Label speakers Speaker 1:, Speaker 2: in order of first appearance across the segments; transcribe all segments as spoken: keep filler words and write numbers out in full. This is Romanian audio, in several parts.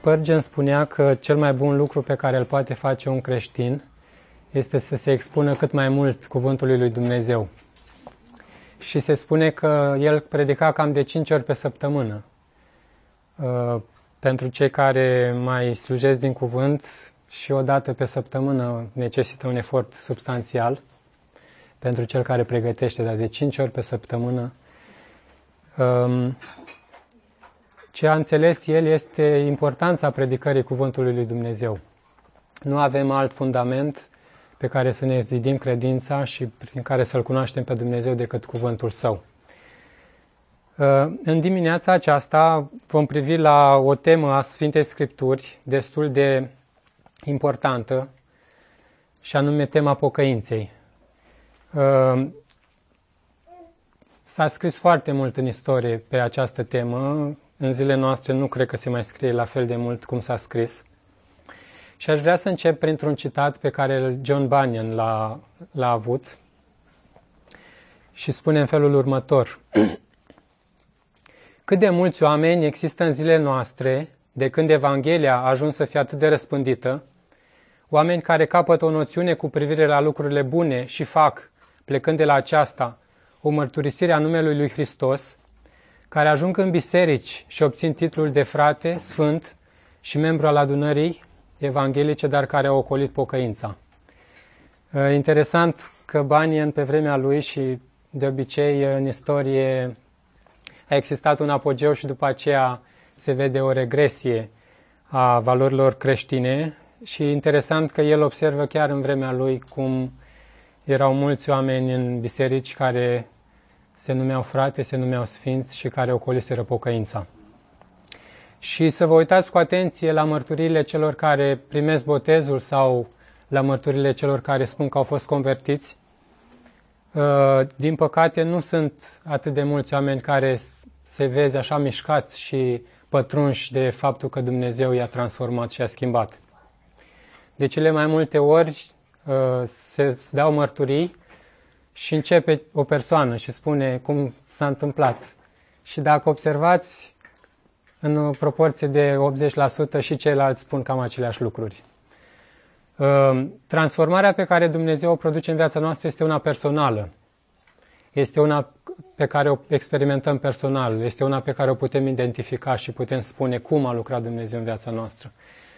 Speaker 1: Spurgeon spunea că cel mai bun lucru pe care îl poate face un creștin este să se expună cât mai mult cuvântului lui Dumnezeu. Și se spune că el predica cam de cinci ori pe săptămână. Pentru cei care mai slujesc din cuvânt, și o dată pe săptămână necesită un efort substanțial. Pentru cel care pregătește, dar de cinci ori pe săptămână. Ce a înțeles el este importanța predicării cuvântului lui Dumnezeu. Nu avem alt fundament pe care să ne zidim credința și prin care să-L cunoaștem pe Dumnezeu decât cuvântul Său. În dimineața aceasta vom privi la o temă a Sfintei Scripturi destul de importantă, și anume tema pocăinței. S-a scris foarte mult în istorie pe această temă. În zilele noastre nu cred că se mai scrie la fel de mult cum s-a scris. Și aș vrea să încep printr-un citat pe care John Bunyan l-a, l-a avut și spune în felul următor. Cât de mulți oameni există în zilele noastre, de când Evanghelia a ajuns să fie atât de răspândită, oameni care capătă o noțiune cu privire la lucrurile bune și fac, plecând de la aceasta, o mărturisire a numelui lui Hristos, care ajung în biserici și obțin titlul de frate, sfânt și membru al adunării evanghelice, dar care au ocolit pocăința. Interesant că Bunyan pe vremea lui și de obicei în istorie a existat un apogeu și după aceea se vede o regresie a valorilor creștine și interesant că el observă chiar în vremea lui cum erau mulți oameni în biserici care se numeau frate, se numeau sfinți și care ocoliseră pocăința. Și să vă uitați cu atenție la mărturiile celor care primesc botezul sau la mărturiile celor care spun că au fost convertiți. Din păcate, nu sunt atât de mulți oameni care se vezi așa mișcați și pătrunși de faptul că Dumnezeu i-a transformat și a schimbat. De cele mai multe ori se dau mărturii și începe o persoană și spune cum s-a întâmplat. Și dacă observați, în proporție de optzeci la sută și ceilalți spun cam aceleași lucruri. Transformarea pe care Dumnezeu o produce în viața noastră este una personală. Este una pe care o experimentăm personal. Este una pe care o putem identifica și putem spune cum a lucrat Dumnezeu în viața noastră.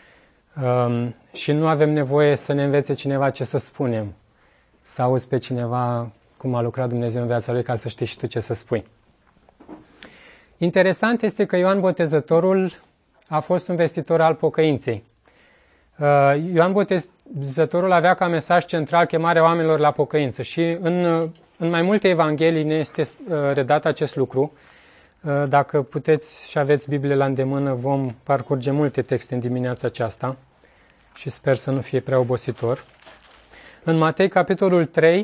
Speaker 1: Și nu avem nevoie să ne învețe cineva ce să spunem. Să auzi pe cineva cum a lucrat Dumnezeu în viața lui ca să știi și tu ce să spui. Interesant este că Ioan Botezătorul a fost un vestitor al pocăinței. Ioan Botezătorul avea ca mesaj central chemarea oamenilor la pocăință și în, în mai multe evanghelii ne este redat acest lucru. Dacă puteți și aveți Biblie la îndemână, vom parcurge multe texte în dimineața aceasta și sper să nu fie prea obositor. În Matei, capitolul trei,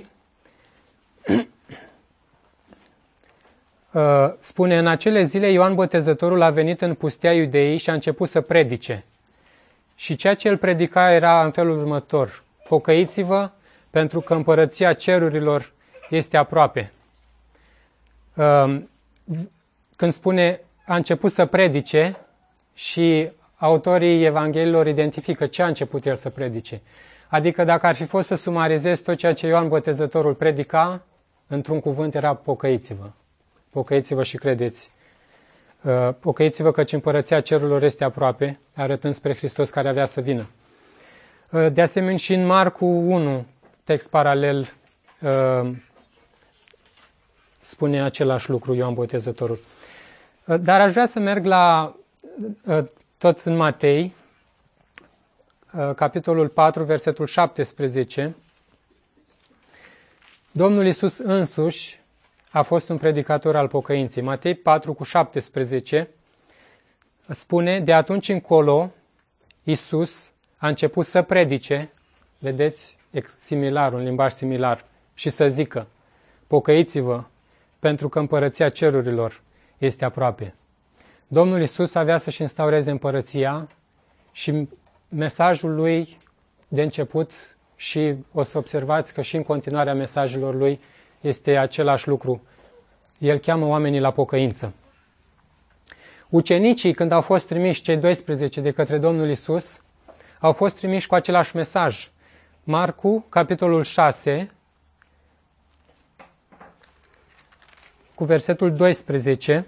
Speaker 1: spune, în acele zile Ioan Botezătorul a venit în pustia Iudeii și a început să predice. Și ceea ce el predica era în felul următor. Pocăiți-vă, pentru că împărăția cerurilor este aproape. Când spune a început să predice, și autorii Evangheliilor identifică ce a început el să predice. Adică dacă ar fi fost să sumarizez tot ceea ce Ioan Botezătorul predica, într-un cuvânt era pocăiți-vă. Pocăiți-vă și credeți. Pocăiți-vă căci împărăția cerurilor este aproape, arătând spre Hristos care avea să vină. De asemenea și în Marcu unu, text paralel, spune același lucru Ioan Botezătorul. Dar aș vrea să merg la, tot în Matei, capitolul patru, versetul șaptesprezece. Domnul Iisus însuși a fost un predicator al pocăinței. Matei patru cu șaptesprezece spune, de atunci încolo Iisus a început să predice, vedeți, similar, un limbaj similar, și să zică, pocăiți-vă, pentru că împărăția cerurilor este aproape. Domnul Iisus avea să-și instaureze împărăția și mesajul lui de început, și o să observați că și în continuarea mesajelor lui este același lucru. El cheamă oamenii la pocăință. Ucenicii, când au fost trimiși cei doisprezece de către Domnul Iisus, au fost trimiși cu același mesaj. Marcu, capitolul șase, cu versetul doisprezece,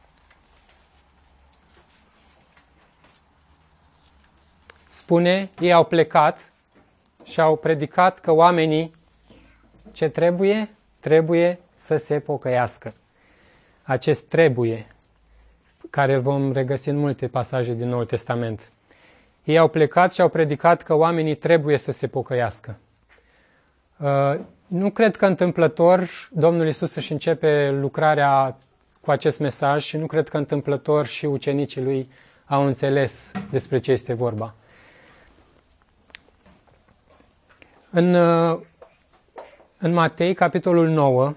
Speaker 1: spune, ei au plecat și au predicat că oamenii ce trebuie? Trebuie să se pocăiască. Acest trebuie, care îl vom regăsi în multe pasaje din Noul Testament. Ei au plecat și au predicat că oamenii trebuie să se pocăiască. Uh, nu cred că întâmplător Domnul Iisus își începe lucrarea cu acest mesaj și nu cred că întâmplător și ucenicii lui au înțeles despre ce este vorba. În, uh, în Matei, capitolul nouă,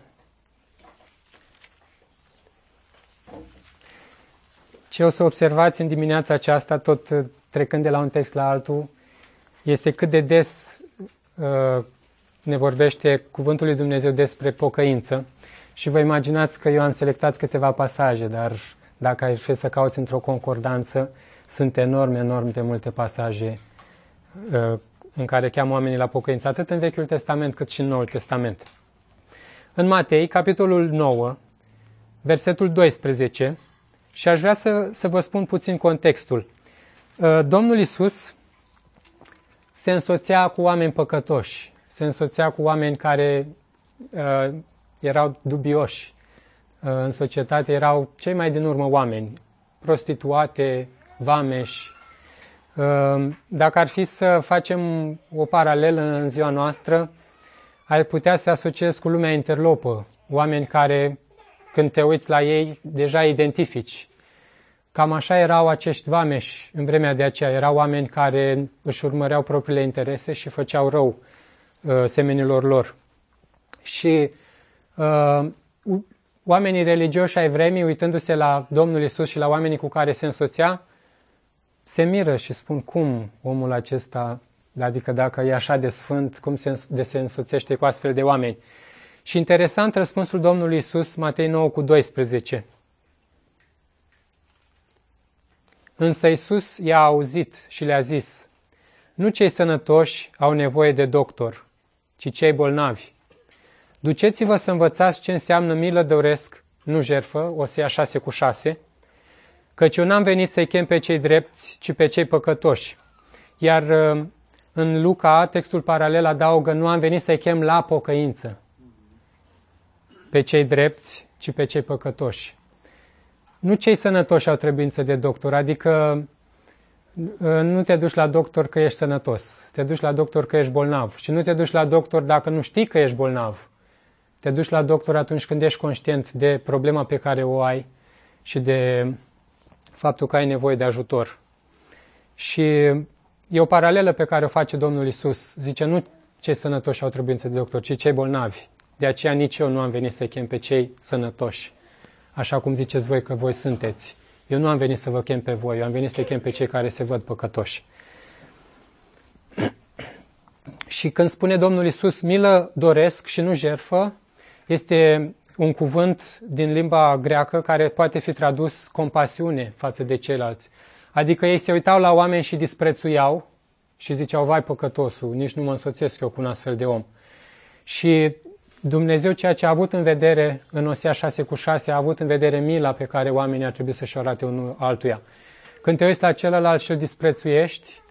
Speaker 1: ce o să observați în dimineața aceasta, tot trecând de la un text la altul, este cât de des uh, ne vorbește Cuvântul lui Dumnezeu despre pocăință. Și vă imaginați că eu am selectat câteva pasaje, dar dacă ai fi să cauți într-o concordanță, sunt enorm, enorm de multe pasaje uh, în care cheamă oamenii la pocăință, atât în Vechiul Testament cât și în Noul Testament. În Matei, capitolul nouă, versetul doisprezece, și aș vrea să, să vă spun puțin contextul. Domnul Iisus se însoțea cu oameni păcătoși, se însoțea cu oameni care uh, erau dubioși. Uh, în societate erau cei mai din urmă oameni, prostituate, vameși. Uh, dacă ar fi să facem o paralelă în ziua noastră, ai putea să asociezi cu lumea interlopă, oameni care, când te uiți la ei, deja identifici. Cam așa erau acești vameși în vremea de aceea. Erau oameni care își urmăreau propriile interese și făceau rău uh, semenilor lor. Și uh, oamenii religioși ai vremii, uitându-se la Domnul Iisus și la oamenii cu care se însoțea, se miră și spun, cum omul acesta, adică dacă e așa de sfânt, cum se, de se însoțește cu astfel de oameni? Și interesant răspunsul Domnului Iisus, Matei nouă cu doisprezece. Însă Iisus i-a auzit și le-a zis, nu cei sănătoși au nevoie de doctor, ci cei bolnavi. Duceți-vă să învățați ce înseamnă milă doresc, nu jertfă, Osea șase cu șase, căci eu n-am venit să-i chem pe cei drepți, ci pe cei păcătoși. Iar în Luca, textul paralel adaugă, nu am venit să-i chem la pocăință, pe cei drepți, ci pe cei păcătoși. Nu cei sănătoși au trebuință de doctor, adică nu te duci la doctor că ești sănătos, te duci la doctor că ești bolnav și nu te duci la doctor dacă nu știi că ești bolnav. Te duci la doctor atunci când ești conștient de problema pe care o ai și de faptul că ai nevoie de ajutor. Și e o paralelă pe care o face Domnul Iisus. Zice, nu cei sănătoși au trebuință de doctor, ci cei bolnavi. De aceea nici eu nu am venit să chem pe cei sănătoși, așa cum ziceți voi că voi sunteți. Eu nu am venit să vă chem pe voi, eu am venit să chem pe cei care se văd păcătoși. Și când spune Domnul Iisus, milă doresc și nu jertfă, este un cuvânt din limba greacă care poate fi tradus compasiune față de ceilalți. Adică ei se uitau la oameni și disprețuiau și ziceau, vai păcătosul, nici nu mă însoțesc eu cu un astfel de om. Și Dumnezeu, ceea ce a avut în vedere în Osea șase cu șase, a avut în vedere mila pe care oamenii ar trebui să-și arate unul altuia. Când te uiți la celălalt și îl disprețuiești,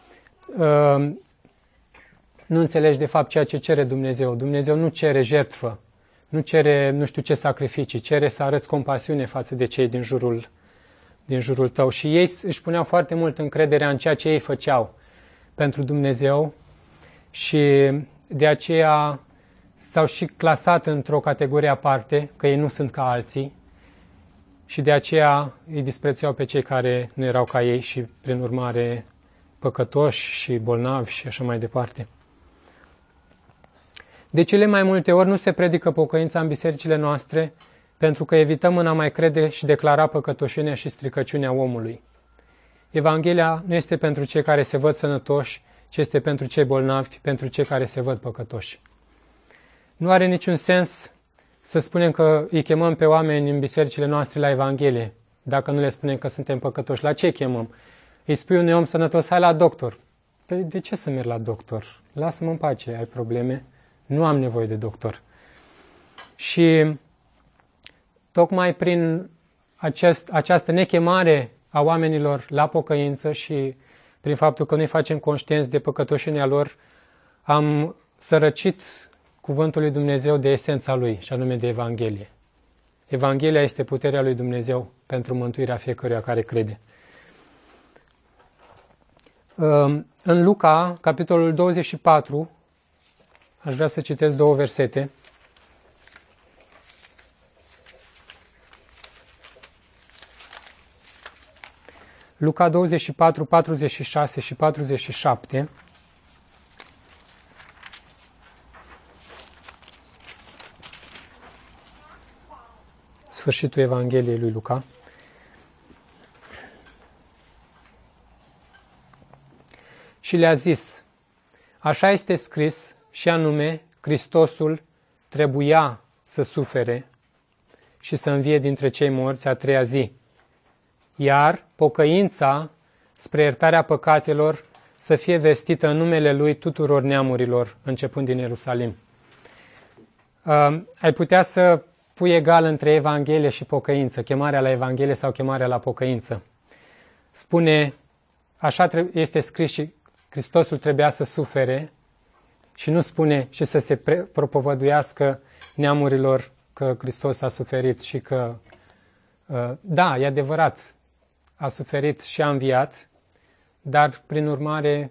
Speaker 1: nu înțelegi de fapt ceea ce cere Dumnezeu. Dumnezeu nu cere jertfă, nu cere nu știu ce sacrificii, cere să arăți compasiune față de cei din jurul, din jurul tău. Și ei își puneau foarte mult încrederea în ceea ce ei făceau pentru Dumnezeu și de aceea s-au și clasat într-o categorie aparte, că ei nu sunt ca alții și de aceea îi disprețuiau pe cei care nu erau ca ei și, prin urmare, păcătoși și bolnavi și așa mai departe. De cele mai multe ori nu se predică pocăința în bisericile noastre pentru că evităm în a mai crede și declara păcătoșenia și stricăciunea omului. Evanghelia nu este pentru cei care se văd sănătoși, ci este pentru cei bolnavi, pentru cei care se văd păcătoși. Nu are niciun sens să spunem că îi chemăm pe oameni în bisericile noastre la Evanghelie. Dacă nu le spunem că suntem păcătoși, la ce chemăm? Îi spui unui om sănătos, hai la doctor. Păi de ce să merg la doctor? Lasă-mă în pace, ai probleme? Nu am nevoie de doctor. Și tocmai prin acest, această nechemare a oamenilor la pocăință și prin faptul că noi facem conștienți de păcătoșenia lor, am sărăcit cuvântul lui Dumnezeu de esența lui, și anume de Evanghelie. Evanghelia este puterea lui Dumnezeu pentru mântuirea fiecăruia care crede. În Luca, capitolul douăzeci și patru, aș vrea să citesc două versete. Luca douăzeci și patru, patruzeci și șase și patruzeci și șapte. Sfârșitul Evangheliei lui Luca. Și le-a zis, așa este scris și anume, Hristosul trebuia să sufere și să învie dintre cei morți a treia zi, iar pocăința spre iertarea păcatelor să fie vestită în numele Lui tuturor neamurilor, începând din Ierusalim. Uh, ai putea să pui egal între Evanghelie și pocăință, chemarea la Evanghelie sau chemarea la pocăință. Spune, așa este scris și Hristosul trebuia să sufere și nu spune și să se propovăduiască neamurilor că Hristos a suferit și că, da, e adevărat, a suferit și a înviat, dar prin urmare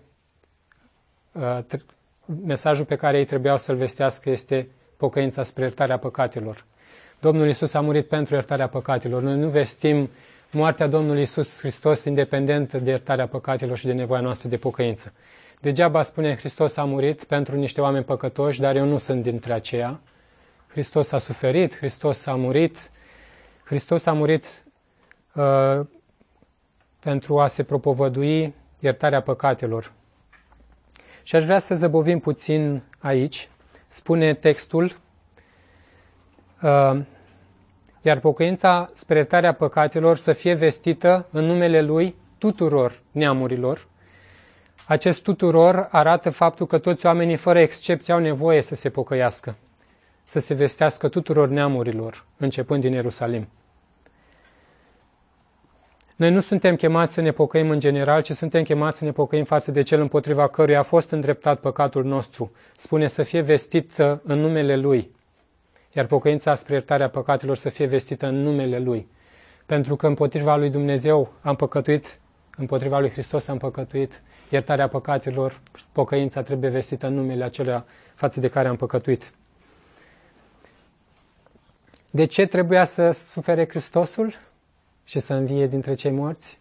Speaker 1: mesajul pe care ei trebuiau să-l vestească este pocăința spre iertarea păcatelor. Domnul Iisus a murit pentru iertarea păcatelor. Noi nu vestim moartea Domnului Iisus Hristos independentă de iertarea păcatelor și de nevoia noastră de pocăință. Degeaba spune Hristos a murit pentru niște oameni păcătoși, dar eu nu sunt dintre aceia. Hristos a suferit, Hristos a murit, Hristos a murit uh, pentru a se propovădui iertarea păcatelor. Și aș vrea să zăbovim puțin aici. Spune textul, uh, iar pocăința spre iertarea păcatelor să fie vestită în numele Lui tuturor neamurilor. Acest tuturor arată faptul că toți oamenii, fără excepție, au nevoie să se pocăiască, să se vestească tuturor neamurilor, începând din Ierusalim. Noi nu suntem chemați să ne pocăim în general, ci suntem chemați să ne pocăim față de cel împotriva căruia a fost îndreptat păcatul nostru. Spune să fie vestită în numele Lui, iar pocăința spre iertarea păcatelor să fie vestită în numele Lui. Pentru că împotriva lui Dumnezeu am păcătuit, împotriva lui Hristos am păcătuit, iertarea păcatelor, pocăința trebuie vestită în numele acelea față de care am păcătuit. De ce trebuia să sufere Hristosul și să învie dintre cei morți?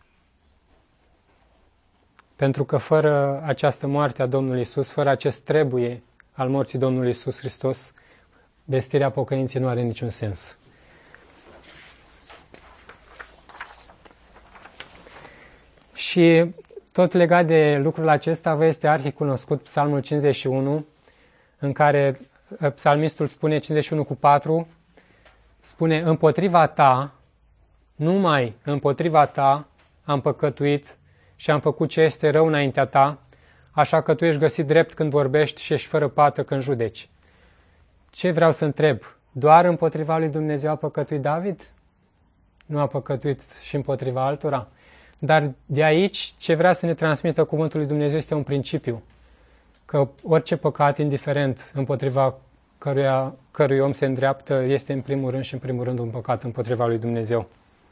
Speaker 1: Pentru că fără această moarte a Domnului Iisus, fără acest trebuie al morții Domnului Iisus Hristos, vestirea pocăinței nu are niciun sens. Și tot legat de lucrul acesta, vă este arhicunoscut Psalmul cincizeci și unu, în care psalmistul spune, cincizeci și unu cu patru, spune, împotriva ta, numai împotriva ta am păcătuit și am făcut ce este rău înaintea ta, așa că tu ești găsit drept când vorbești și ești fără pată când judeci. Ce vreau să întreb? Doar împotriva lui Dumnezeu a păcătuit David? Nu a păcătuit și împotriva altora? Dar de aici, ce vrea să ne transmită cuvântul lui Dumnezeu este un principiu. Că orice păcat, indiferent împotriva căruia, cărui om se îndreaptă, este în primul rând și în primul rând un păcat împotriva lui Dumnezeu.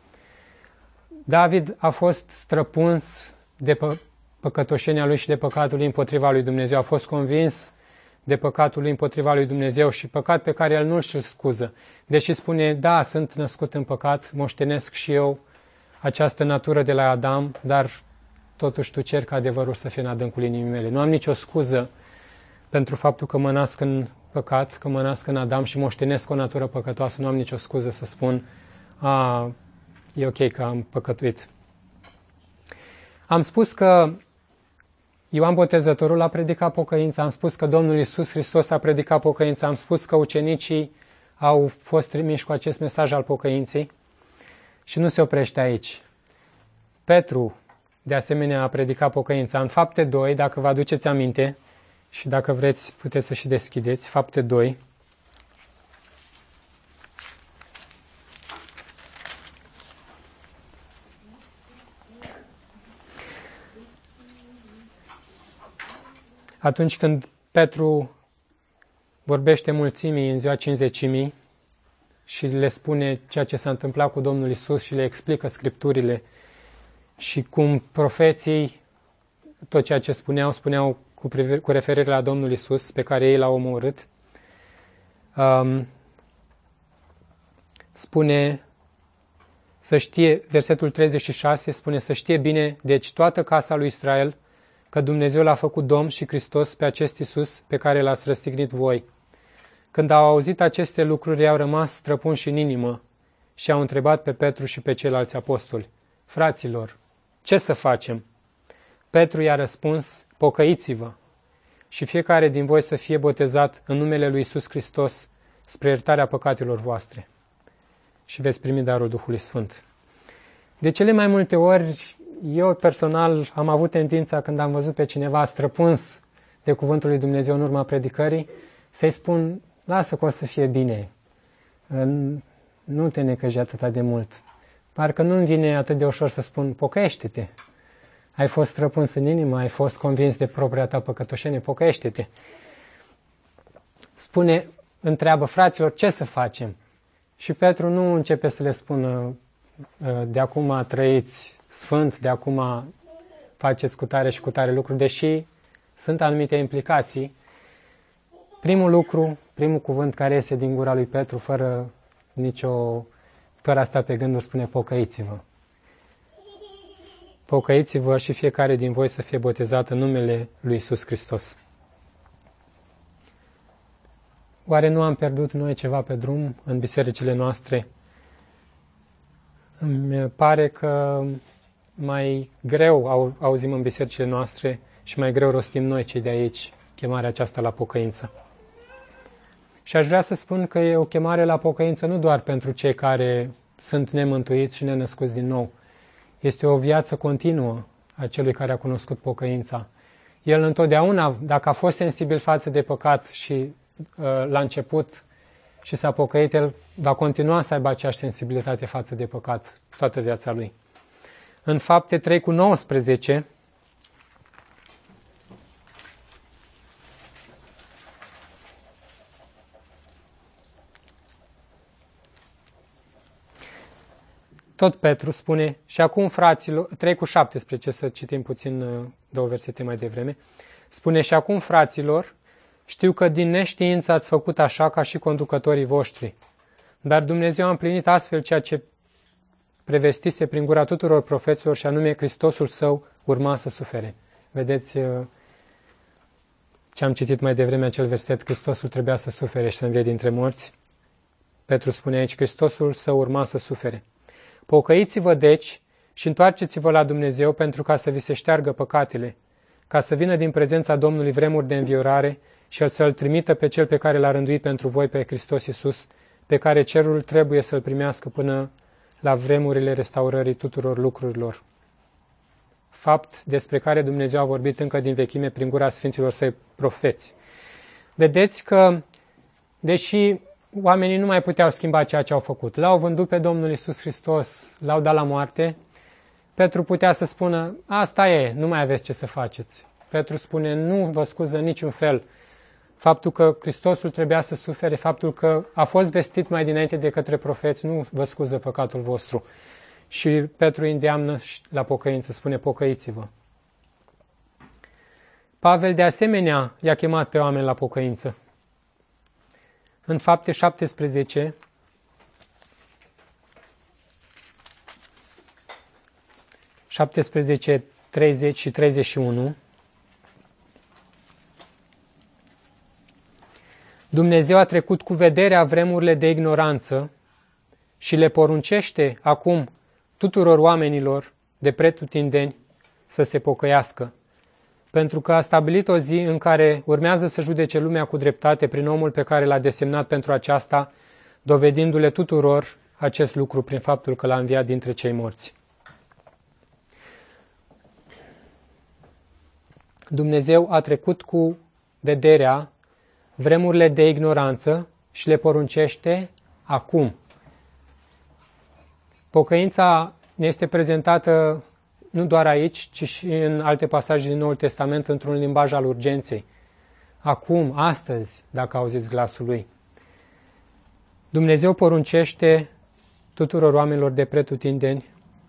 Speaker 1: David a fost străpuns de pă- păcătoșenia lui și de păcatul lui împotriva lui Dumnezeu. A fost convins de păcatul lui împotriva lui Dumnezeu și păcat pe care el nu și-l scuză. Deși spune, da, sunt născut în păcat, moștenesc și eu această natură de la Adam, dar totuși tu cer ca adevărul să fie în adâncul inimii mele. Nu am nicio scuză pentru faptul că mă nasc în păcat, că mă nasc în Adam și moștenesc o natură păcătoasă. Nu am nicio scuză să spun, a, e ok că am păcătuit. Am spus că Ioan Botezătorul a predicat pocăința, am spus că Domnul Iisus Hristos a predicat pocăința, am spus că ucenicii au fost trimiși cu acest mesaj al pocăinței. Și nu se oprește aici. Petru, de asemenea, a predicat pocăința. În Fapte doi, dacă vă aduceți aminte, și dacă vreți, puteți să și deschideți, Fapte doi. Atunci când Petru vorbește mulțimii în ziua cincizecimii și le spune ceea ce s-a întâmplat cu Domnul Isus și le explică Scripturile și cum profeții, tot ceea ce spuneau, spuneau cu, privi- cu referire la Domnul Isus, pe care ei l-au omorât, um, spune să știe, versetul treizeci și șase spune să știe bine, deci toată casa lui Israel, că Dumnezeu l-a făcut Domn și Hristos pe acest Iisus pe care l-ați răstignit voi. Când au auzit aceste lucruri, au rămas străpunși în inimă și au întrebat pe Petru și pe ceilalți apostoli: Fraților, ce să facem? Petru i-a răspuns: pocăiți-vă și fiecare din voi să fie botezat în numele lui Iisus Hristos spre iertarea păcatelor voastre și veți primi darul Duhului Sfânt. De cele mai multe ori, eu personal am avut tendința, când am văzut pe cineva străpuns de cuvântul lui Dumnezeu în urma predicării, să-i spun: lasă că o să fie bine, nu te necăji atât de mult. Parcă nu-mi vine atât de ușor să spun: pocăiește-te. Ai fost străpuns în inimă, ai fost convins de propria ta păcătoșenie, pocăiește-te. Spune, întreabă: fraților, ce să facem? Și Petru nu începe să le spună: de acum trăiți sfânt, de acum faceți cu tare și cu tare lucruri, deși sunt anumite implicații. Primul lucru, primul cuvânt care iese din gura lui Petru, fără nicio, fără a sta pe gânduri, spune: pocăiți-vă. Pocăiți-vă și fiecare din voi să fie botezat în numele lui Iisus Hristos. Oare nu am pierdut noi ceva pe drum în bisericile noastre? Îmi pare că mai greu au, auzim în bisericile noastre și mai greu rostim noi, cei de aici, chemarea aceasta la pocăință. Și aș vrea să spun că e o chemare la pocăință nu doar pentru cei care sunt nemântuiți și nenăscuți din nou. Este o viață continuă a celui care a cunoscut pocăința. El întotdeauna, dacă a fost sensibil față de păcat și uh, la început și s-a pocăit, el va continua să aibă aceeași sensibilitate față de păcat toată viața lui. În Fapte trei cu nouăsprezece, tot Petru spune: și acum, fraților, trei cu șaptesprezece, să citim puțin două versete mai devreme, spune: și acum, fraților, știu că din neștiință ați făcut așa ca și conducătorii voștri, dar Dumnezeu a împlinit astfel ceea ce prevestise prin gura tuturor profeților, și anume Hristosul Său urma să sufere. Vedeți ce am citit mai devreme, acel verset: Hristosul trebuia să sufere și să învie dintre morți. Petru spune aici: Hristosul Său urma să sufere. Pocăiți-vă deci și întoarceți-vă la Dumnezeu pentru ca să vi se șteargă păcatele, ca să vină din prezența Domnului vremuri de înviorare și El să-L trimită pe Cel pe care L-a rânduit pentru voi, pe Hristos Iisus, pe care cerul trebuie să-L primească până la vremurile restaurării tuturor lucrurilor. Fapt despre care Dumnezeu a vorbit încă din vechime prin gura Sfinților Săi profeți. Vedeți că, deși oamenii nu mai puteau schimba ceea ce au făcut, L-au vândut pe Domnul Iisus Hristos, L-au dat la moarte, Petru putea să spună: asta e, nu mai aveți ce să faceți. Petru spune: nu vă scuză niciun fel faptul că Hristosul trebuia să sufere, faptul că a fost vestit mai dinainte de către profeți, nu vă scuză păcatul vostru. Și Petru îndeamnă la pocăință, spune: pocăiți-vă. Pavel de asemenea i-a chemat pe oameni la pocăință. În Fapte șaptesprezece, șaptesprezece, treizeci și treizeci și unu, Dumnezeu a trecut cu vederea vremurile de ignoranță și le poruncește acum tuturor oamenilor de pretutindeni să se pocăiască, pentru că a stabilit o zi în care urmează să judece lumea cu dreptate prin omul pe care l-a desemnat pentru aceasta, dovedindu-le tuturor acest lucru prin faptul că l-a înviat dintre cei morți. Dumnezeu a trecut cu vederea vremurile de ignoranță și le poruncește acum. Pocăința ne este prezentată nu doar aici, ci și în alte pasaje din Noul Testament într-un limbaj al urgenței. Acum, astăzi, dacă auziți glasul Lui. Dumnezeu poruncește tuturor oamenilor de pretutindeni,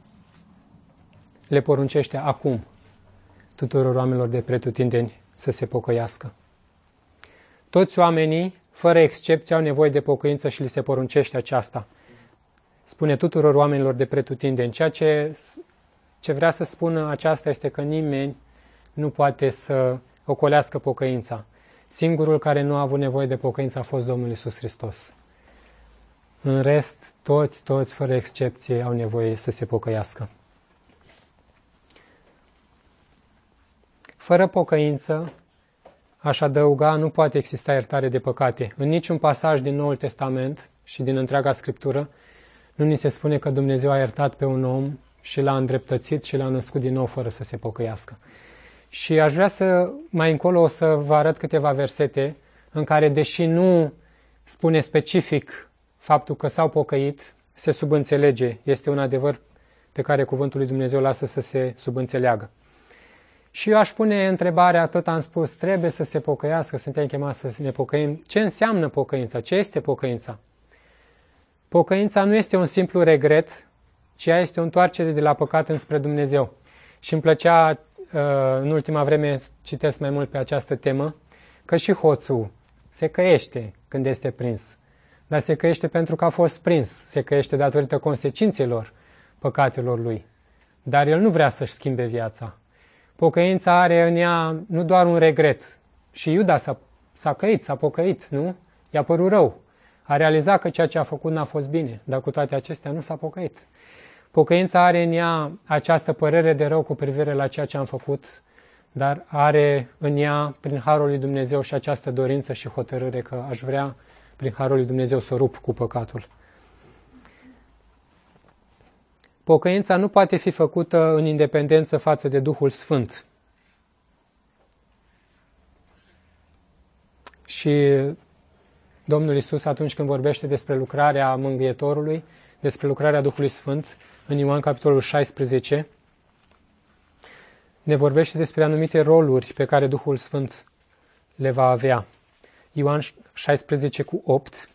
Speaker 1: le poruncește acum tuturor oamenilor de pretutindeni să se pocăiască. Toți oamenii, fără excepție, au nevoie de pocăință și li se poruncește aceasta. Spune tuturor oamenilor de pretutindeni. Ceea ce, ce vrea să spună aceasta este că nimeni nu poate să ocolească pocăința. Singurul care nu a avut nevoie de pocăință a fost Domnul Iisus Hristos. În rest, toți, toți, fără excepție, au nevoie să se pocăiască. Fără pocăință, aș adăuga, nu poate exista iertare de păcate. În niciun pasaj din Noul Testament și din întreaga Scriptură nu ni se spune că Dumnezeu a iertat pe un om și l-a îndreptățit și l-a născut din nou fără să se pocăiască. Și aș vrea să, mai încolo, o să vă arăt câteva versete în care, deși nu spune specific faptul că s-au pocăit, se subînțelege. Este un adevăr pe care cuvântul lui Dumnezeu lasă să se subînțeleagă. Și eu aș pune întrebarea, tot am spus, trebuie să se pocăiască, suntem chemați să ne pocăim. Ce înseamnă pocăința? Ce este pocăința? Pocăința nu este un simplu regret, ci ea este o întoarcere de la păcat înspre Dumnezeu. Și îmi plăcea, în ultima vreme, citesc mai mult pe această temă, că și hoțul se căiește când este prins. Dar se căiește pentru că a fost prins, se căiește datorită consecințelor păcatelor lui. Dar el nu vrea să-și schimbe viața. Pocăința are în ea nu doar un regret. Și Iuda s-a, s-a căit, s-a pocăit, nu? I-a părut rău. A realizat că ceea ce a făcut n-a fost bine, dar cu toate acestea nu s-a pocăit. Pocăința are în ea această părere de rău cu privire la ceea ce am făcut, dar are în ea, prin harul lui Dumnezeu, și această dorință și hotărâre că aș vrea, prin harul lui Dumnezeu, să o rup cu păcatul. Pocăința nu poate fi făcută în independență față de Duhul Sfânt. Și Domnul Iisus, atunci când vorbește despre lucrarea Mângâietorului, despre lucrarea Duhului Sfânt, în Ioan capitolul șaisprezece, ne vorbește despre anumite roluri pe care Duhul Sfânt le va avea. Ioan șaisprezece cu opt.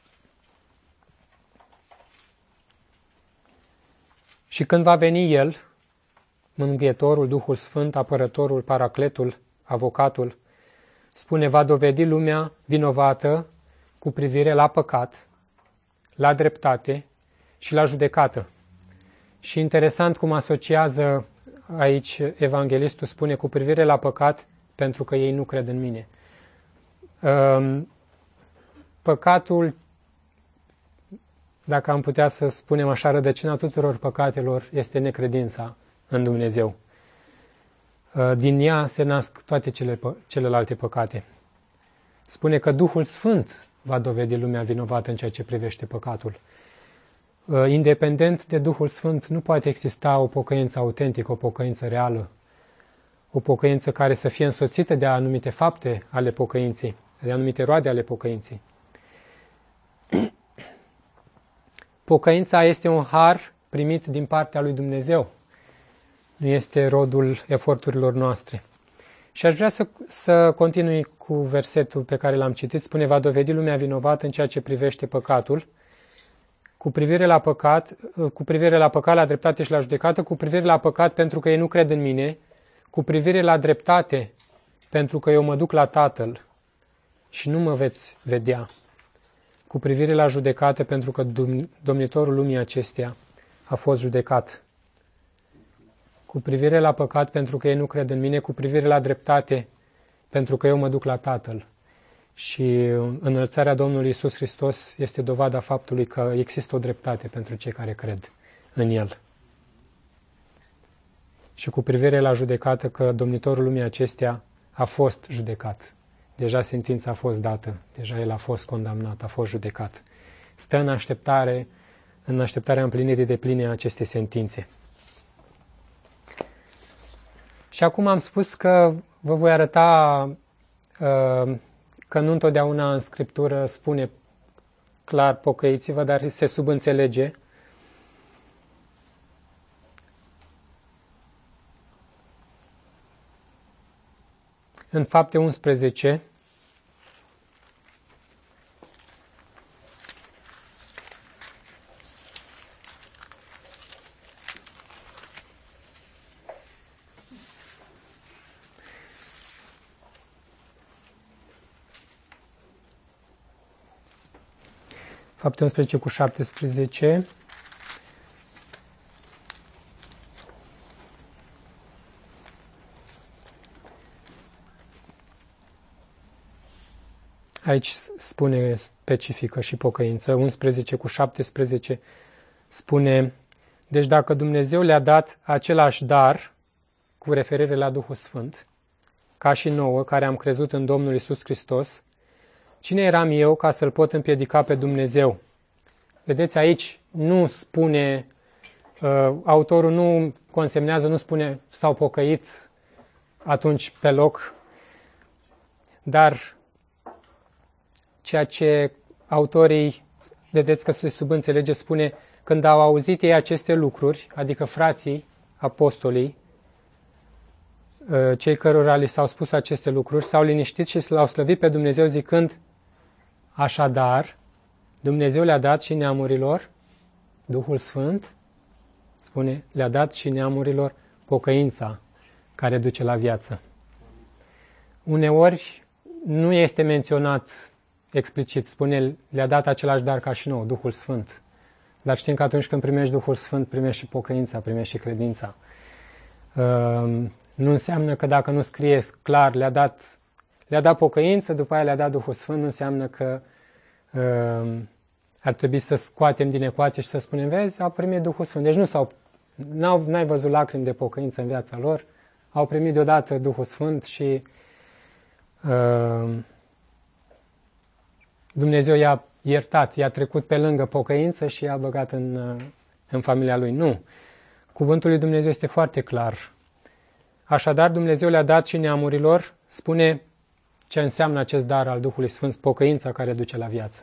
Speaker 1: Și când va veni El, Mângâietorul, Duhul Sfânt, Apărătorul, Paracletul, Avocatul, spune, va dovedi lumea vinovată cu privire la păcat, la dreptate și la judecată. Și interesant cum asociază aici evanghelistul, spune cu privire la păcat, pentru că ei nu cred în mine. Păcatul, dacă am putea să spunem așa, rădăcina tuturor păcatelor este necredința în Dumnezeu. Din ea se nasc toate cele, celelalte păcate. Spune că Duhul Sfânt va dovedi lumea vinovată în ceea ce privește păcatul. Independent de Duhul Sfânt nu poate exista o pocăință autentică, o pocăință reală, o pocăință care să fie însoțită de anumite fapte ale pocăinței, de anumite roade ale pocăinței. Pocăința este un har primit din partea lui Dumnezeu. Nu este rodul eforturilor noastre. Și aș vrea să, să continui cu versetul pe care l-am citit. Spune, va dovedi lumea vinovată în ceea ce privește păcatul, cu privire la păcat, cu privire la păcat, la dreptate și la judecată, cu privire la păcat pentru că ei nu cred în mine, cu privire la dreptate pentru că eu mă duc la Tatăl și nu mă veți vedea, cu privire la judecată pentru că domnitorul lumii acesteia a fost judecat, cu privire la păcat pentru că ei nu cred în mine, cu privire la dreptate pentru că eu mă duc la Tatăl. Și înălțarea Domnului Iisus Hristos este dovada faptului că există o dreptate pentru cei care cred în El. Și cu privire la judecată că domnitorul lumii acesteia a fost judecat. Deja sentința a fost dată, deja el a fost condamnat, a fost judecat. Stă în așteptare în așteptarea împlinirii de pline a acestei sentințe. Și acum am spus că vă voi arăta uh, că nu întotdeauna în Scriptură spune clar pocăiți-vă, dar se subînțelege. În Fapte unsprezece, Fapte unsprezece cu șaptesprezece. Aici spune specifică și pocăință. unsprezece cu șaptesprezece spune: deci dacă Dumnezeu le-a dat același dar, cu referire la Duhul Sfânt, ca și nouă, care am crezut în Domnul Iisus Hristos, cine eram eu ca să-L pot împiedica pe Dumnezeu? Vedeți, aici nu spune, uh, autorul nu consemnează, nu spune s-au pocăit atunci pe loc, dar ceea ce autorii, vedeți că se subînțelege, spune când au auzit ei aceste lucruri, adică frații, apostolii, cei cărora li s-au spus aceste lucruri, s-au liniștit și l-au slăvit pe Dumnezeu zicând: așadar, Dumnezeu le-a dat și neamurilor Duhul Sfânt, spune, le-a dat și neamurilor pocăința care duce la viață. Uneori nu este menționat explicit, spune, le-a dat același dar ca și nou, Duhul Sfânt. Dar știm că atunci când primești Duhul Sfânt, primești și pocăința, primești și credința. Nu înseamnă că dacă nu scrie clar, le-a dat, le-a dat pocăință, după aia le-a dat Duhul Sfânt, nu înseamnă că uh, ar trebui să scoatem din ecuație și să spunem, vezi, au primit Duhul Sfânt. Deci nu s-au, n-au, n-ai văzut lacrimi de pocăință în viața lor, au primit deodată Duhul Sfânt și uh, Dumnezeu i-a iertat, i-a trecut pe lângă pocăință și i-a băgat în, uh, în familia lui. Nu. Cuvântul lui Dumnezeu este foarte clar. Așadar, Dumnezeu le-a dat și neamurilor, spune ce înseamnă acest dar al Duhului Sfânt, pocăința care duce la viață.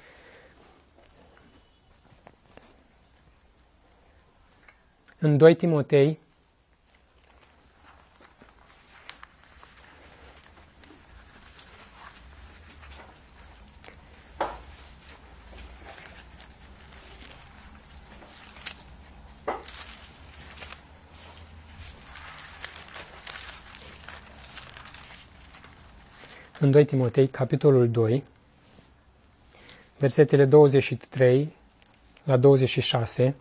Speaker 1: În doi Timotei, În doi Timotei, capitolul doi, versetele douăzeci și trei la douăzeci și șase,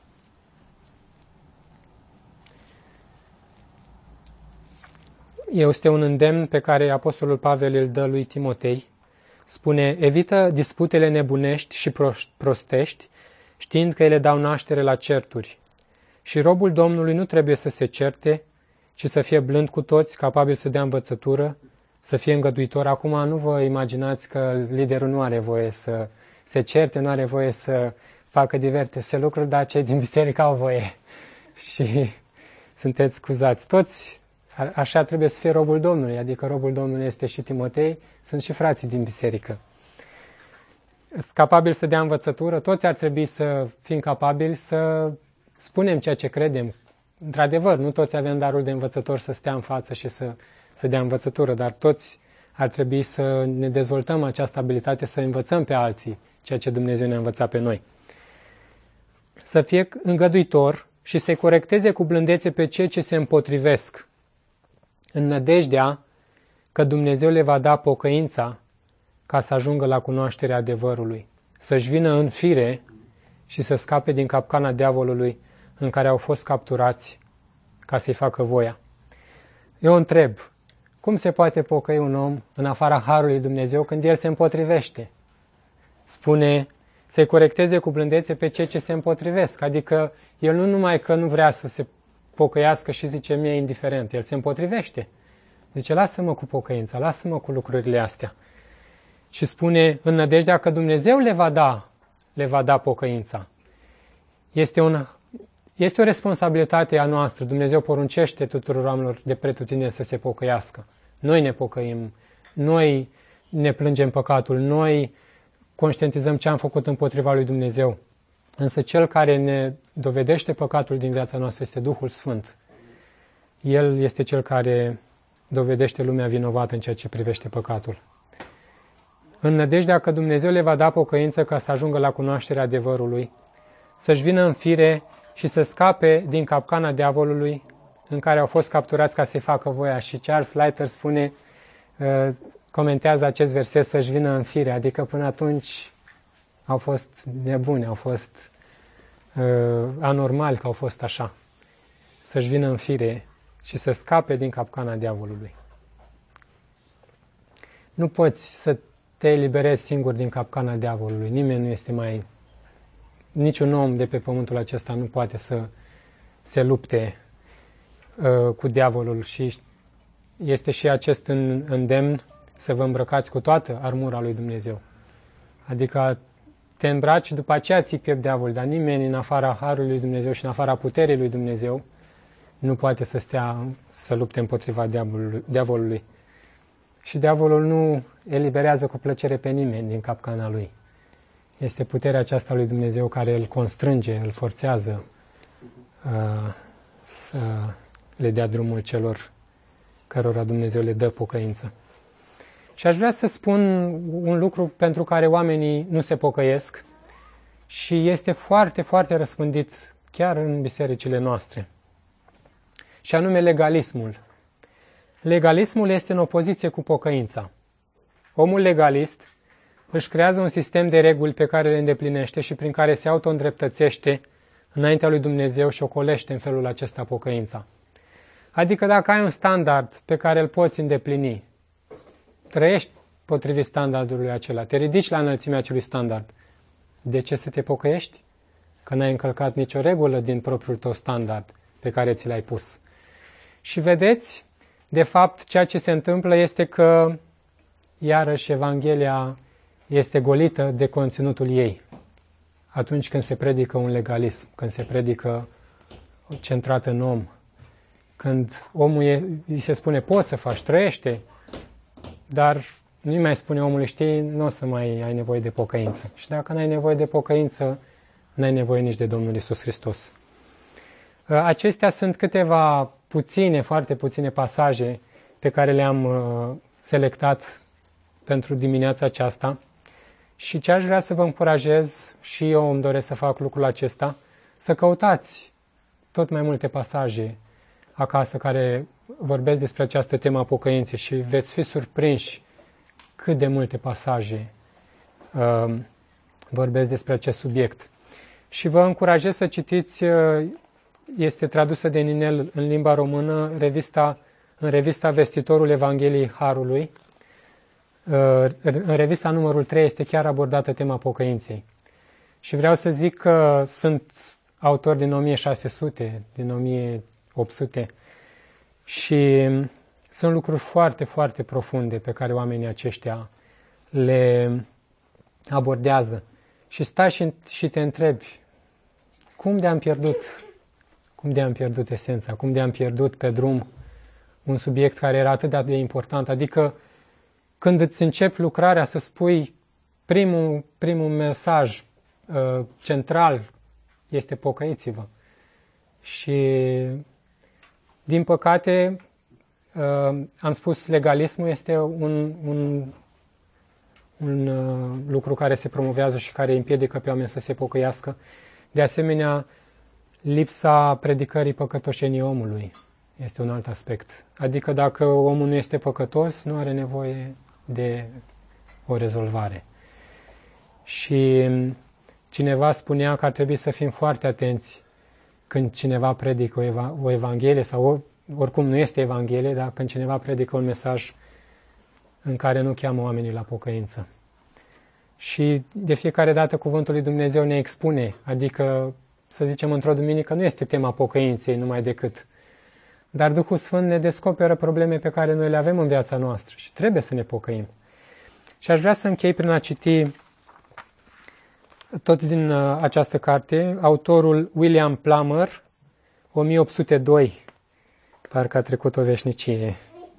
Speaker 1: este un îndemn pe care Apostolul Pavel îl dă lui Timotei. Spune: evită disputele nebunești și prostești, știind că ele dau naștere la certuri. Și robul Domnului nu trebuie să se certe, ci să fie blând cu toți, capabil să dea învățătură, să fie îngăduitor. Acum nu vă imaginați că liderul nu are voie să se certe, nu are voie să facă diverse lucruri, dar cei din biserică au voie. Și sunteți scuzați. Toți, așa trebuie să fie robul Domnului, adică robul Domnului este și Timotei, sunt și frații din biserică. Sunt capabili să dea învățătură, toți ar trebui să fim capabili să spunem ceea ce credem. Într-adevăr, nu toți avem darul de învățător să stea în față și să să dea învățătură, dar toți ar trebui să ne dezvoltăm această abilitate să învățăm pe alții ceea ce Dumnezeu ne-a învățat pe noi. Să fie îngăduitor și să-i corecteze cu blândețe pe cei ce se împotrivesc, în nădejdea că Dumnezeu le va da pocăința ca să ajungă la cunoașterea adevărului, să-și vină în fire și să scape din capcana diavolului în care au fost capturați ca să-i facă voia. Eu întreb, cum se poate pocăi un om în afara harului Dumnezeu când el se împotrivește? Spune să-i corecteze cu blândețe pe cei ce se împotrivesc. Adică el nu numai că nu vrea să se pocăiască și zice mie indiferent, el se împotrivește. Zice, lasă-mă cu pocăința, lasă-mă cu lucrurile astea. Și spune în nădejdea că Dumnezeu le va da, le va da pocăința. Este, un, este o responsabilitate a noastră. Dumnezeu poruncește tuturor oamenilor de pretutindeni să se pocăiască. Noi ne pocăim, noi ne plângem păcatul, noi conștientizăm ce am făcut împotriva lui Dumnezeu. Însă Cel care ne dovedește păcatul din viața noastră este Duhul Sfânt. El este Cel care dovedește lumea vinovată în ceea ce privește păcatul. În nădejdea că Dumnezeu le va da pocăință ca să ajungă la cunoașterea adevărului, să-și vină în fire și să scape din capcana diavolului în care au fost capturați ca să-i facă voia. Și Charles Leiter spune, comentează acest verset, să-și vină în fire, adică până atunci au fost nebuni, au fost uh, anormali că au fost așa. Să-și vină în fire și să scape din capcana diavolului. Nu poți să te eliberezi singur din capcana diavolului. Nimeni nu este mai... Niciun om de pe pământul acesta nu poate să se lupte uh, cu diavolul și este și acest îndemn să vă îmbrăcați cu toată armura lui Dumnezeu. Adică te îmbraci și după aceea ții piept diavolul, dar nimeni în afara harului lui Dumnezeu și în afara puterii lui Dumnezeu nu poate să stea să lupte împotriva diavolului. diavolului. Și diavolul nu eliberează cu plăcere pe nimeni din capcana lui. Este puterea aceasta lui Dumnezeu care îl constrânge, îl forțează uh, să le dea drumul celor cărora Dumnezeu le dă pocăință. Și aș vrea să spun un lucru pentru care oamenii nu se pocăiesc și este foarte, foarte răspândit chiar în bisericile noastre. Și anume legalismul. Legalismul este în opoziție cu pocăința. Omul legalist își creează un sistem de reguli pe care le îndeplinește și prin care se auto-îndreptățește înaintea lui Dumnezeu și ocolește în felul acesta pocăința. Adică dacă ai un standard pe care îl poți îndeplini, trăiești potrivit standardului acela, te ridici la înălțimea acelui standard, de ce să te pocăiești? Că n-ai încălcat nicio regulă din propriul tău standard pe care ți l-ai pus. Și vedeți, de fapt, ceea ce se întâmplă este că, iarăși, Evanghelia este golită de conținutul ei. Atunci când se predică un legalism, când se predică centrat în om, când omul e, îi se spune, poți să faci, trăiește, dar nu-i mai spune omului, știi, nu o să mai ai nevoie de pocăință. Și dacă n-ai nevoie de pocăință, n-ai nevoie nici de Domnul Iisus Hristos. Acestea sunt câteva puține, foarte puține pasaje pe care le-am selectat pentru dimineața aceasta. Și ce aș vrea să vă încurajez, și eu îmi doresc să fac lucrul acesta, să căutați tot mai multe pasaje acasă care vorbesc despre această temă a pocăinței și veți fi surprinși cât de multe pasaje uh, vorbesc despre acest subiect. Și vă încurajez să citiți, uh, este tradusă de Ninel în limba română, revista, în revista Vestitorul Evangheliei Harului. Uh, în revista numărul trei este chiar abordată tema pocăinței. Și vreau să zic că sunt autori din o mie șase sute, din o mie opt sute și sunt lucruri foarte, foarte profunde pe care oamenii aceștia le abordează. Și stai și, și te întrebi, cum de-am pierdut, cum de-am pierdut esența, cum de-am pierdut pe drum un subiect care era atât de important. Adică când îți începi lucrarea să spui primul, primul mesaj uh, central este pocăiți-vă. Și din păcate, uh, am spus, legalismul este un, un, un uh, lucru care se promovează și care împiedică pe oameni să se pocăiască. De asemenea, lipsa predicării păcătoșenii omului este un alt aspect. Adică dacă omul nu este păcătos, nu are nevoie de o rezolvare. Și cineva spunea că ar trebui să fim foarte atenți când cineva predică o, eva- o evanghelie sau oricum nu este evanghelie, dar când cineva predică un mesaj în care nu cheamă oamenii la pocăință. Și de fiecare dată cuvântul lui Dumnezeu ne expune, adică să zicem într-o duminică nu este tema pocăinței numai decât, dar Duhul Sfânt ne descoperă probleme pe care noi le avem în viața noastră și trebuie să ne pocăim. Și aș vrea să închei prin a citi tot din această carte, autorul William Plummer, o mie opt sute doi, parcă a trecut o veșnicie.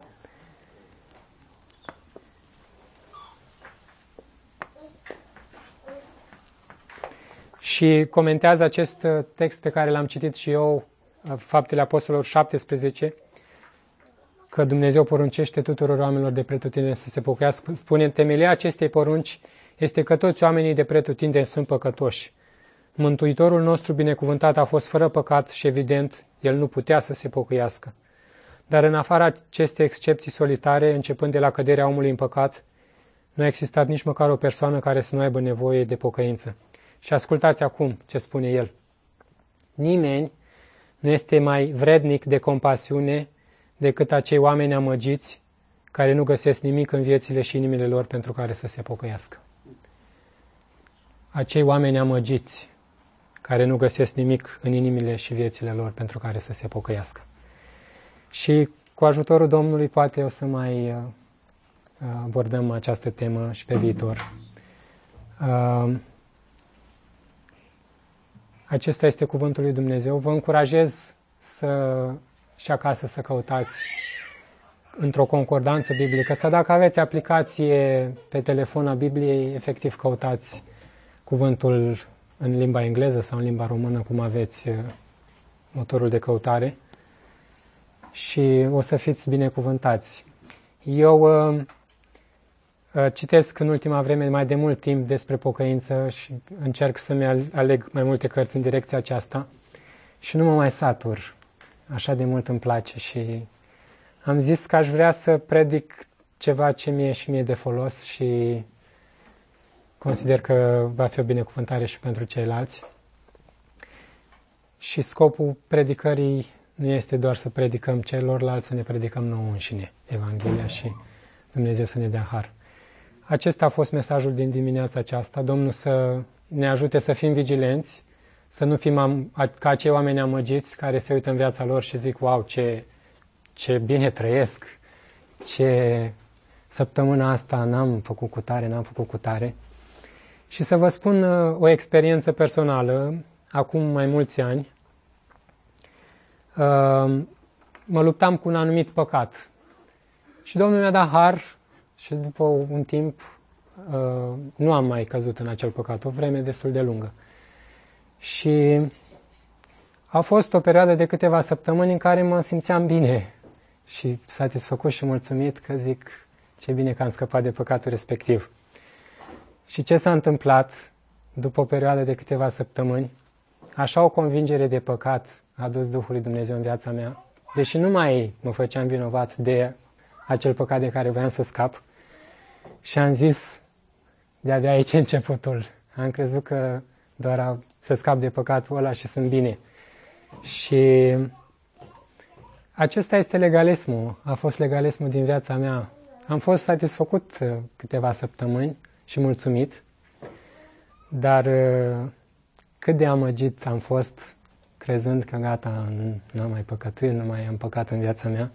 Speaker 1: Și comentează acest text pe care l-am citit și eu, Faptele Apostolilor șaptesprezece, că Dumnezeu poruncește tuturor oamenilor de pretutindeni să se pocăiască. Spune, temelia acestei porunci este că toți oamenii de pretutindeni sunt păcătoși. Mântuitorul nostru binecuvântat a fost fără păcat și, evident, el nu putea să se pocăiască. Dar în afara acestei excepții solitare, începând de la căderea omului în păcat, nu a existat nici măcar o persoană care să nu aibă nevoie de pocăință. Și ascultați acum ce spune el. Nimeni nu este mai vrednic de compasiune decât acei oameni amăgiți care nu găsesc nimic în viețile și inimile lor pentru care să se pocăiască. Acei oameni amăgiți care nu găsesc nimic în inimile și viețile lor pentru care să se pocăiască. Și cu ajutorul Domnului poate o să mai abordăm această temă și pe viitor. Acesta este cuvântul lui Dumnezeu. Vă încurajez să și acasă să căutați într-o concordanță biblică, sau dacă aveți aplicație pe telefon a Bibliei, efectiv căutați cuvântul în limba engleză sau în limba română, cum aveți motorul de căutare, și o să fiți binecuvântați. Eu uh, citesc în ultima vreme mai de mult timp despre pocăință și încerc să-mi aleg mai multe cărți în direcția aceasta și nu mă mai satur. Așa de mult îmi place și am zis că aș vrea să predic ceva ce mie și mie de folos și consider că va fi o binecuvântare și pentru ceilalți. Și scopul predicării nu este doar să predicăm celorlalți, să ne predicăm nouă înșine Evanghelia și Dumnezeu să ne dea har. Acesta a fost mesajul din dimineața aceasta. Domnul să ne ajute să fim vigilenți, să nu fim am, ca acei oameni amăgiți care se uită în viața lor și zic, wow, ce, ce bine trăiesc, ce săptămâna asta n-am făcut cu tare, n-am făcut cu tare. Și să vă spun o experiență personală, acum mai mulți ani, mă luptam cu un anumit păcat. Și Domnul mi-a dat har și după un timp nu am mai căzut în acel păcat, o vreme destul de lungă. Și a fost o perioadă de câteva săptămâni în care mă simțeam bine și satisfăcut și mulțumit că zic ce bine că am scăpat de păcatul respectiv. Și ce s-a întâmplat după o perioadă de câteva săptămâni? Așa o convingere de păcat a dus Duhul lui Dumnezeu în viața mea, deși nu mai mă făceam vinovat de acel păcat de care voiam să scap. Și am zis, de-abia aici începutul. Am crezut că doar să scap de păcatul ăla și sunt bine. Și acesta este legalismul. A fost legalismul din viața mea. Am fost satisfăcut câteva săptămâni și mulțumit, dar cât de amăgit am fost crezând că gata, nu am mai păcătuit, nu mai am păcat în viața mea.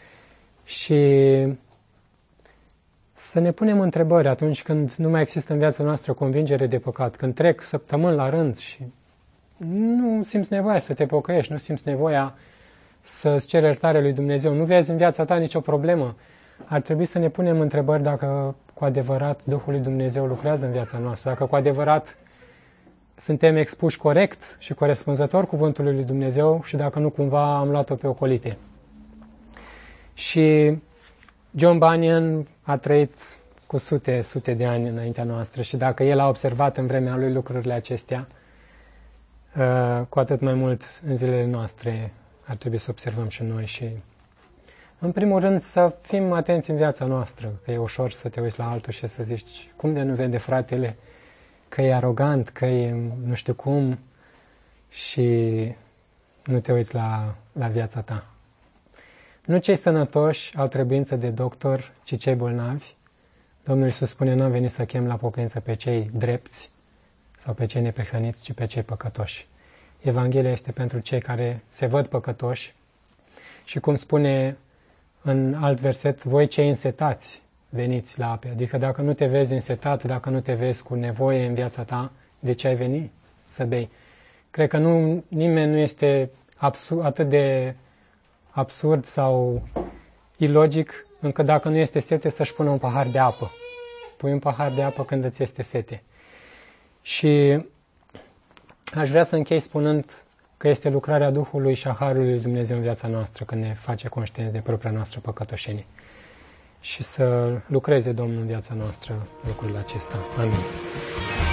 Speaker 1: Și să ne punem întrebări atunci când nu mai există în viața noastră convingere de păcat, când trec săptămâni la rând și nu simți nevoia să te pocăiești, nu simți nevoia să-ți ceri iertare lui Dumnezeu, nu vezi în viața ta nicio problemă. Ar trebui să ne punem întrebări dacă cu adevărat Duhul lui Dumnezeu lucrează în viața noastră, dacă cu adevărat suntem expuși corect și corespunzător cuvântului lui Dumnezeu și dacă nu cumva am luat-o pe ocolite. Și John Bunyan a trăit cu sute, sute de ani înaintea noastră și dacă el a observat în vremea lui lucrurile acestea, cu atât mai mult în zilele noastre ar trebui să observăm și noi și, în primul rând, să fim atenți în viața noastră, că e ușor să te uiți la altul și să zici, cum de nu vede fratele că e arogant, că e nu știu cum și nu te uiți la, la viața ta. Nu cei sănătoși au trebuință de doctor, ci cei bolnavi. Domnul Iisus spune, nu am venit să chem la pocăință pe cei drepți sau pe cei neprihăniți, ci pe cei păcătoși. Evanghelia este pentru cei care se văd păcătoși și cum spune în alt verset, voi cei însetați veniți la ape. Adică dacă nu te vezi însetat, dacă nu te vezi cu nevoie în viața ta, De ce ai venit să bei? Cred că nu, nimeni nu este absurd, atât de absurd sau ilogic, încă dacă nu este sete să-și pună un pahar de apă. Pui un pahar de apă când îți este sete. Și aș vrea să închei spunând că este lucrarea Duhului și a Harului lui Dumnezeu în viața noastră când ne face conștienți de propria noastră păcătoșenie. Și să lucreze Domnul în viața noastră lucrul acesta. Amin.